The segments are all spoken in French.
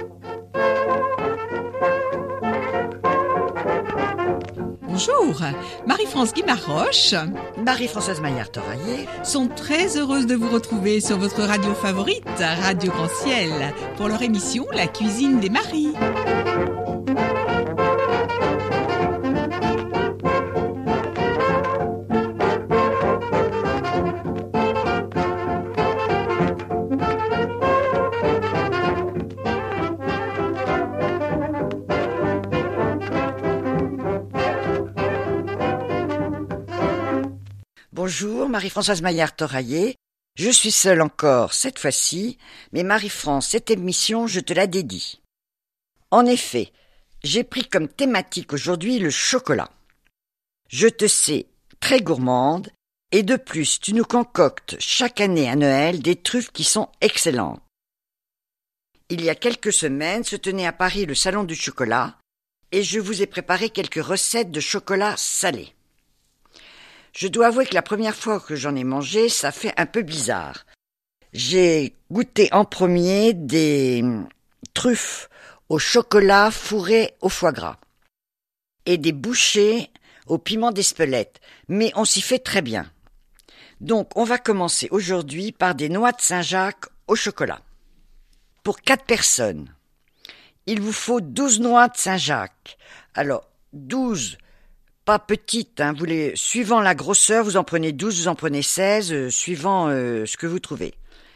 Bonjour, Marie-France Guimaroche, Marie-Françoise Maillard-Toraillé sont très heureuses de vous retrouver sur votre radio favorite, Radio Grand Ciel, pour leur émission La cuisine des maris. Bonjour, Marie-Françoise Maillard-Toraillé. Je suis seule encore cette fois-ci, mais Marie-France, cette émission, je te la dédie. En effet, j'ai pris comme thématique aujourd'hui le chocolat. Je te sais très gourmande, et de plus, tu nous concoctes chaque année à Noël des truffes qui sont excellentes. Il y a quelques semaines se tenait à Paris le salon du chocolat, et je vous ai préparé quelques recettes de chocolat salé. Je dois avouer que la première fois que j'en ai mangé, ça fait un peu bizarre. J'ai goûté en premier des truffes au chocolat fourrées au foie gras et des bouchées au piment d'Espelette, mais on s'y fait très bien. Donc on va commencer aujourd'hui par des noix de Saint-Jacques au chocolat. Pour 4 personnes, il vous faut 12 noix de Saint-Jacques. Alors 12 pas petites, suivant la grosseur, vous en prenez 12, vous en prenez 16, suivant ce que vous trouvez.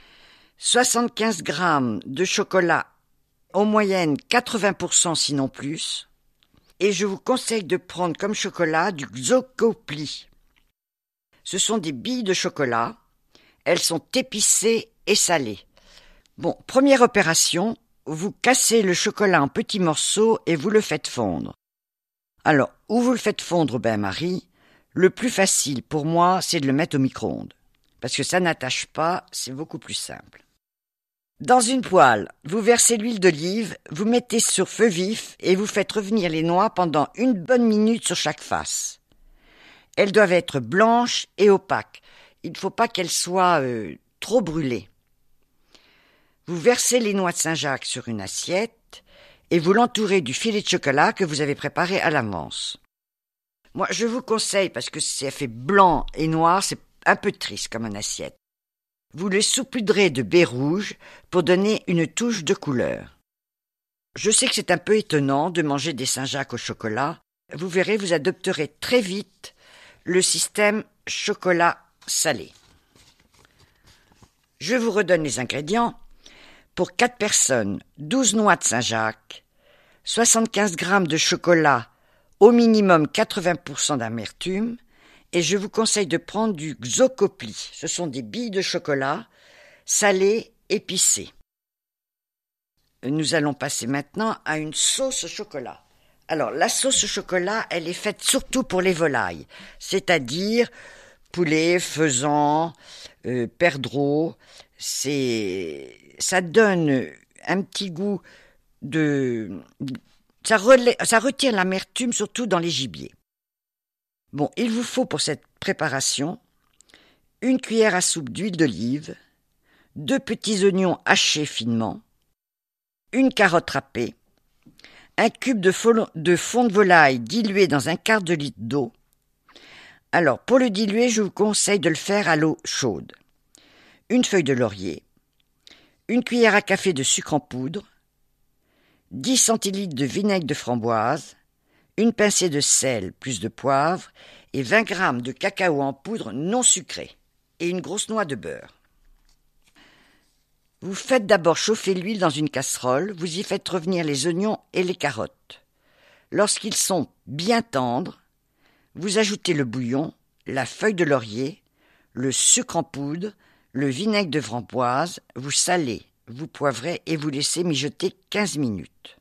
75 grammes de chocolat, en moyenne 80% sinon plus. Et je vous conseille de prendre comme chocolat du Xocopli. Ce sont des billes de chocolat, elles sont épicées et salées. Bon, première opération, vous cassez le chocolat en petits morceaux et vous le faites fondre. Alors, où vous le faites fondre, Marie, le plus facile pour moi, c'est de le mettre au micro-ondes. Parce que ça n'attache pas, c'est beaucoup plus simple. Dans une poêle, vous versez l'huile d'olive, vous mettez sur feu vif et vous faites revenir les noix pendant une bonne minute sur chaque face. Elles doivent être blanches et opaques. Il ne faut pas qu'elles soient trop brûlées. Vous versez les noix de Saint-Jacques sur une assiette et vous l'entourez du filet de chocolat que vous avez préparé à l'avance. Moi, je vous conseille, parce que si ça fait blanc et noir, c'est un peu triste comme une assiette. Vous le saupoudrez de baies rouges pour donner une touche de couleur. Je sais que c'est un peu étonnant de manger des Saint-Jacques au chocolat. Vous verrez, vous adopterez très vite le système chocolat salé. Je vous redonne les ingrédients. Pour 4 personnes, 12 noix de Saint-Jacques, 75 grammes de chocolat, au minimum 80% d'amertume, et je vous conseille de prendre du Xocopli. Ce sont des billes de chocolat salées, épicées. Nous allons passer maintenant à une sauce au chocolat. Alors, la sauce au chocolat, elle est faite surtout pour les volailles, c'est-à-dire poulet, faisan, perdreau. Ça donne un petit goût ça retire l'amertume, surtout dans les gibiers. Bon, il vous faut pour cette préparation 1 cuillère à soupe d'huile d'olive, 2 petits oignons hachés finement, 1 carotte râpée, 1 cube de fond de volaille dilué dans 1/4 de litre d'eau. Alors, pour le diluer, je vous conseille de le faire à l'eau chaude. 1 feuille de laurier, 1 cuillère à café de sucre en poudre, 10 centilitres de vinaigre de framboise, 1 pincée de sel plus de poivre et 20 grammes de cacao en poudre non sucré et une grosse noix de beurre. Vous faites d'abord chauffer l'huile dans une casserole, vous y faites revenir les oignons et les carottes. Lorsqu'ils sont bien tendres, vous ajoutez le bouillon, la feuille de laurier, le sucre en poudre, le vinaigre de framboise, vous salez, vous poivrez et vous laissez mijoter 15 minutes.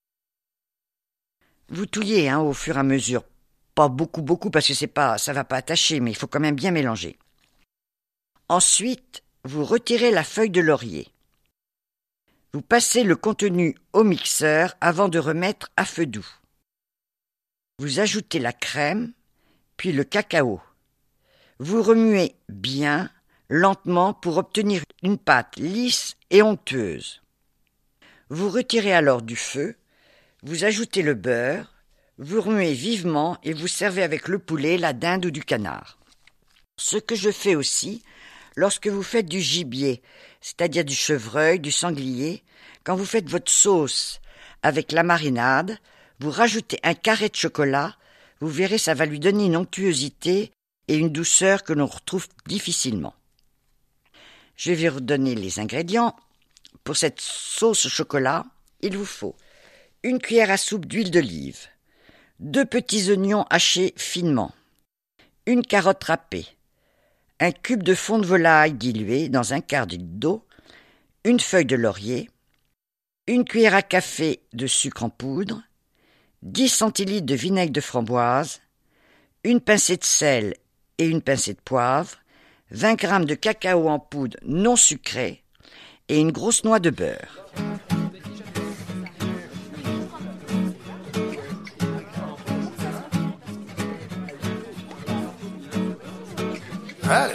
Vous touillez au fur et à mesure, pas beaucoup parce que ça va pas attacher, mais il faut quand même bien mélanger. Ensuite, vous retirez la feuille de laurier. Vous passez le contenu au mixeur avant de remettre à feu doux. Vous ajoutez la crème, puis le cacao. Vous remuez bien, lentement, pour obtenir une pâte lisse et onctueuse. Vous retirez alors du feu, vous ajoutez le beurre, vous remuez vivement et vous servez avec le poulet, la dinde ou du canard. Ce que je fais aussi lorsque vous faites du gibier, c'est-à-dire du chevreuil, du sanglier, quand vous faites votre sauce avec la marinade, vous rajoutez un carré de chocolat, vous verrez ça va lui donner une onctuosité et une douceur que l'on retrouve difficilement. Je vais vous donner les ingrédients. Pour cette sauce au chocolat, il vous faut 1 cuillère à soupe d'huile d'olive, 2 petits oignons hachés finement, 1 carotte râpée, un cube de fond de volaille dilué dans un quart de litre d'eau, 1 feuille de laurier, 1 cuillère à café de sucre en poudre, 10 centilitres de vinaigre de framboise, 1 pincée de sel et 1 pincée de poivre, 20 g de cacao en poudre non sucré et une grosse noix de beurre. Allez.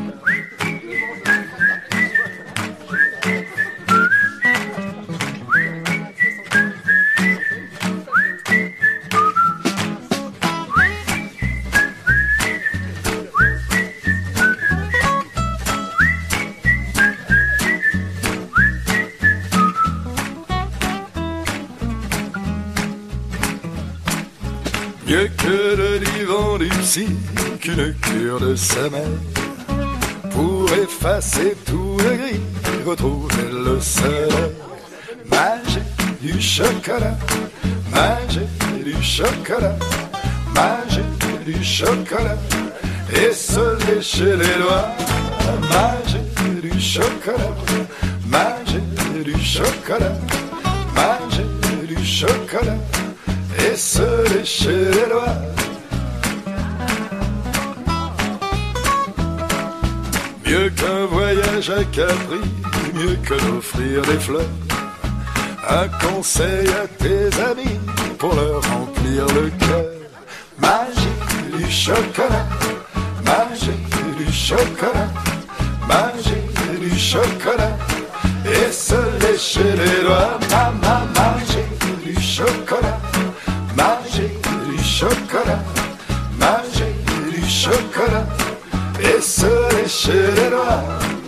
Mieux que le divan du psy, qu'une cure de sa mère, pour effacer tout le gris, retrouver le soleil. Manger du chocolat, manger du chocolat, manger du chocolat, et se lécher les doigts. Manger du chocolat, manger du chocolat, manger du chocolat, et se lécher les doigts. Mieux qu'un voyage à Capri, mieux que d'offrir des fleurs, un conseil à tes amis pour leur remplir le cœur. Manger du chocolat, manger du chocolat, manger du chocolat, et se lécher les doigts. Manger du chocolat, manger du chocolat, manger du chocolat, et se lécher les doigts.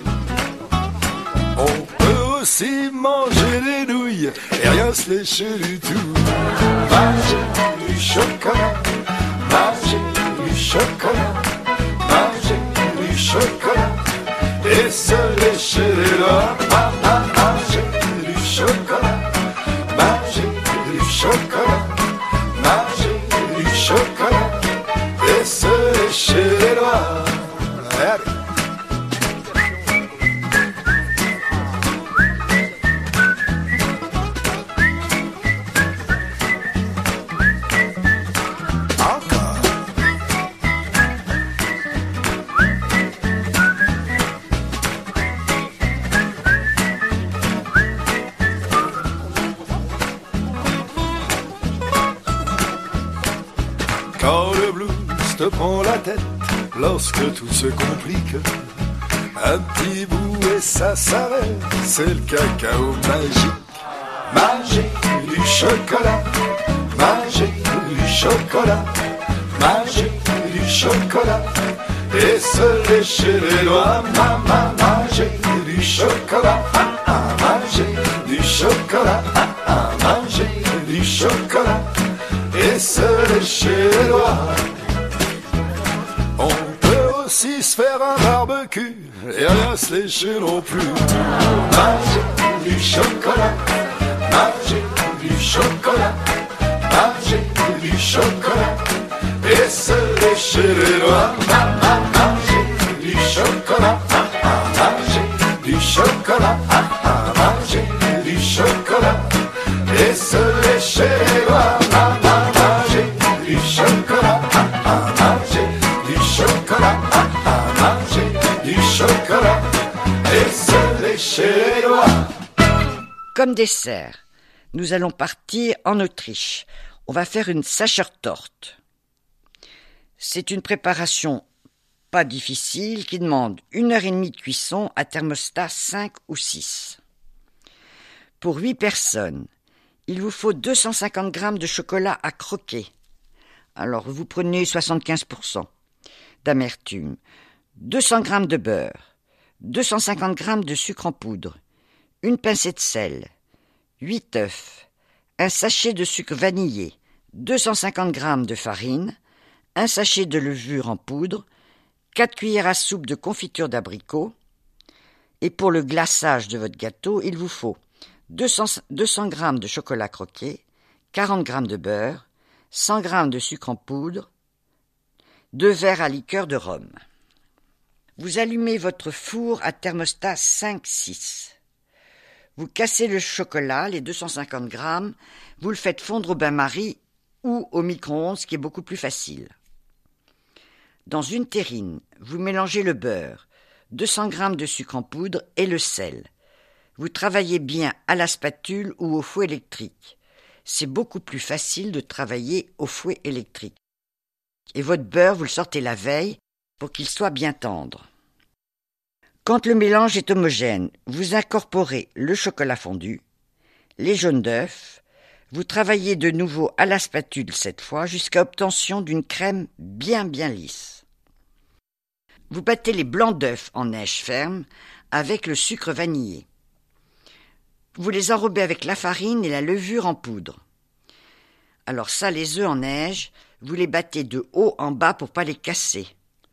On peut aussi manger des nouilles et rien se lécher du tout. Manger du chocolat, manger du chocolat, manger du chocolat, et se lécher les doigts. Manger du chocolat, manger du chocolat, manger du chocolat, et se lécher les doigts. Allez. Quand le blues te prend la tête, lorsque tout se complique, un petit bout et ça s'arrête, c'est le cacao magique. Manger du chocolat, manger du chocolat, manger du chocolat, et se lécher les doigts. Manger du chocolat, manger du chocolat, manger du chocolat, et se lécher les doigts. On peut aussi se faire un barbecue et rien se lécher non plus. Manger du chocolat, manger du chocolat, manger du chocolat, et se lécher les doigts. Manger du chocolat, manger du chocolat, manger du chocolat, et se lécher les doigts. Manger du chocolat, manger du chocolat, manger du chocolat, et se lécher les doigts. Comme dessert, nous allons partir en Autriche. On va faire une Sachertorte. C'est une préparation pas difficile qui demande 1h30 de cuisson à thermostat 5 ou 6. Pour 8 personnes, il vous faut 250 g de chocolat à croquer. Alors, vous prenez 75% d'amertume, 200 g de beurre, 250 g de sucre en poudre, une pincée de sel, 8 œufs, un sachet de sucre vanillé, 250 g de farine, un sachet de levure en poudre, 4 cuillères à soupe de confiture d'abricot. Et pour le glaçage de votre gâteau, il vous faut 200 g de chocolat croqué, 40 g de beurre, 100 g de sucre en poudre, 2 verres à liqueur de rhum. Vous allumez votre four à thermostat 5-6. Vous cassez le chocolat, les 250 g, vous le faites fondre au bain-marie ou au micro-ondes, ce qui est beaucoup plus facile. Dans une terrine, vous mélangez le beurre, 200 g de sucre en poudre et le sel. Vous travaillez bien à la spatule ou au fouet électrique. C'est beaucoup plus facile de travailler au fouet électrique. Et votre beurre, vous le sortez la veille pour qu'il soit bien tendre. Quand le mélange est homogène, vous incorporez le chocolat fondu, les jaunes d'œufs, vous travaillez de nouveau à la spatule cette fois jusqu'à obtention d'une crème bien lisse. Vous battez les blancs d'œufs en neige ferme avec le sucre vanillé. Vous les enrobez avec la farine et la levure en poudre. Alors ça, les œufs en neige, vous les battez de haut en bas pour pas les casser.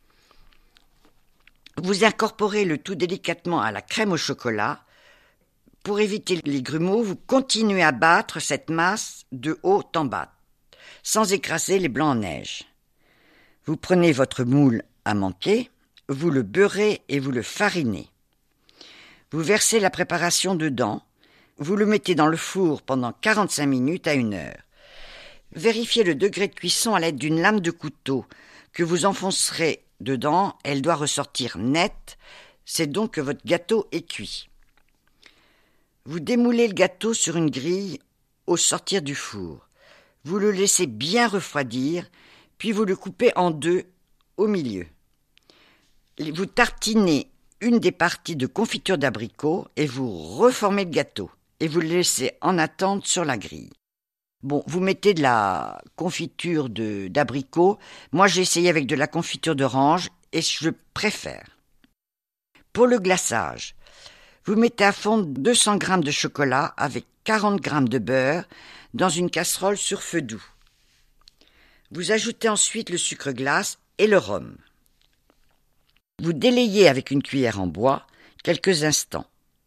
Vous incorporez le tout délicatement à la crème au chocolat. Pour éviter les grumeaux, vous continuez à battre cette masse de haut en bas, sans écraser les blancs en neige. Vous prenez votre moule à manquer, vous le beurrez et vous le farinez. Vous versez la préparation dedans, vous le mettez dans le four pendant 45 minutes à 1 heure. Vérifiez le degré de cuisson à l'aide d'une lame de couteau que vous enfoncerez dedans, elle doit ressortir nette, c'est donc que votre gâteau est cuit. Vous démoulez le gâteau sur une grille au sortir du four. Vous le laissez bien refroidir, puis vous le coupez en 2 au milieu. Vous tartinez une des parties de confiture d'abricot et vous reformez le gâteau et vous le laissez en attente sur la grille. Bon, vous mettez de la confiture d'abricot. Moi, j'ai essayé avec de la confiture d'orange et je préfère. Pour le glaçage, vous mettez à fondre 200 g de chocolat avec 40 g de beurre dans une casserole sur feu doux. Vous ajoutez ensuite le sucre glace et le rhum. Vous délayez avec une cuillère en bois quelques instants.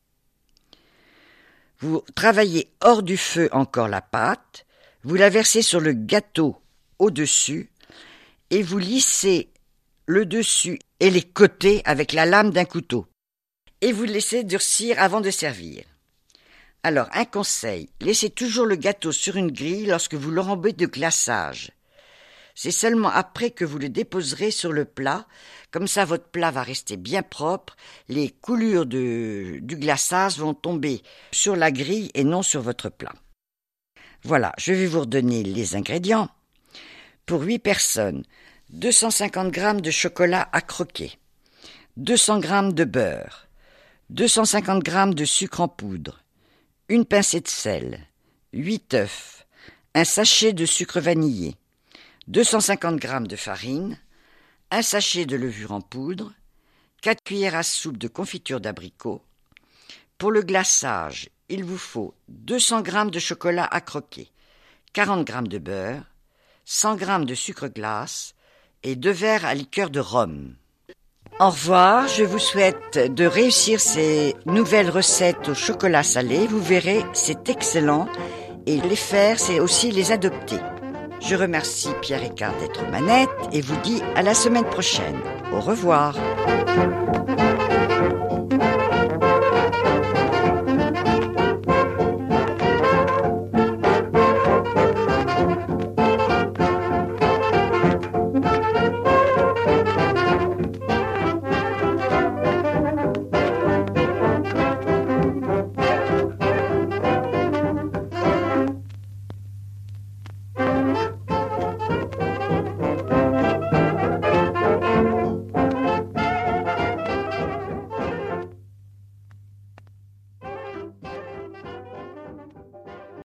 Vous travaillez hors du feu encore la pâte, vous la versez sur le gâteau au-dessus et vous lissez le dessus et les côtés avec la lame d'un couteau. Et vous le laissez durcir avant de servir. Alors, un conseil, laissez toujours le gâteau sur une grille lorsque vous l'enrobez de glaçage. C'est seulement après que vous le déposerez sur le plat, comme ça votre plat va rester bien propre, les coulures du glaçage vont tomber sur la grille et non sur votre plat. Voilà, je vais vous redonner les ingrédients. Pour 8 personnes, 250 g de chocolat à croquer, 200 g de beurre, 250 g de sucre en poudre, une pincée de sel, 8 œufs, un sachet de sucre vanillé, 250 g de farine, un sachet de levure en poudre, 4 cuillères à soupe de confiture d'abricot. Pour le glaçage, il vous faut 200 g de chocolat à croquer, 40 g de beurre, 100 g de sucre glace et 2 verres à liqueur de rhum. Au revoir, je vous souhaite de réussir ces nouvelles recettes au chocolat salé. Vous verrez, c'est excellent et les faire, c'est aussi les adopter. Je remercie Pierre Ricard d'être aux manettes et vous dis à la semaine prochaine. Au revoir.